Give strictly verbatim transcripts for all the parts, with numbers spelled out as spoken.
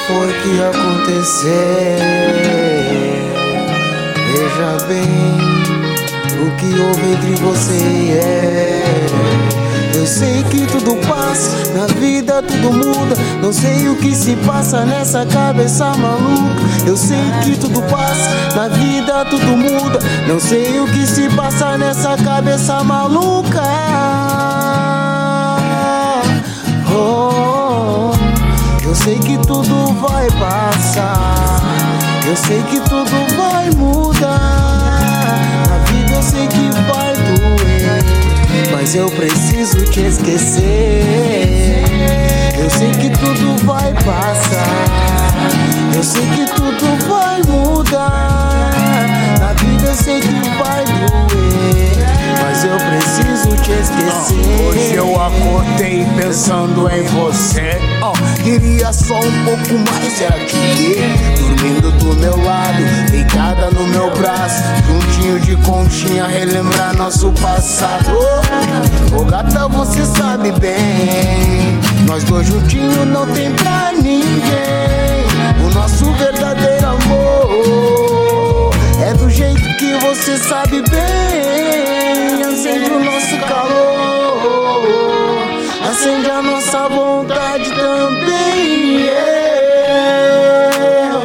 foi que aconteceu? Veja bem o que houve entre você e ela. Eu sei que tudo passa, na vida tudo muda. Não sei o que se passa nessa cabeça maluca. Eu sei que tudo passa, na vida tudo muda. Não sei o que se passa nessa cabeça maluca. Oh, eu sei que tudo vai passar. Eu sei que tudo vai mudar. Na vida eu sei que vai doer, mas eu preciso te esquecer. Eu sei que tudo vai passar. Eu sei que tudo vai mudar. Na vida eu sei que vai doer, mas eu preciso te esquecer. Hoje eu acordei pensando em você. oh, Queria só um pouco mais, era te ter dormindo do meu lado, deitada no meu braço, juntinho de conchinha, relembrar nosso passado. Ô oh, gata, você sabe bem, nós dois juntinhos não tem pra ninguém. O nosso verdadeiro amor é do jeito que você sabe bem. Acende o nosso calor, acende a nossa vontade também. Yeah.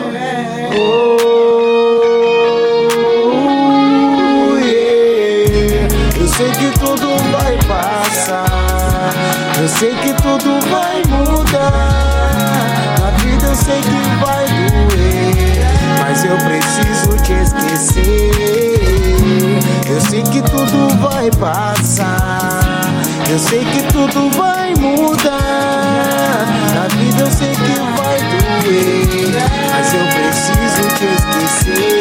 Oh, yeah. Eu sei que tudo vai passar. Eu sei que tudo vai mudar. Na vida eu sei que vai doer, mas eu preciso te esquecer. Eu sei que tudo vai passar. Eu sei que tudo vai mudar. Na vida eu sei que vai doer, mas eu preciso te esquecer.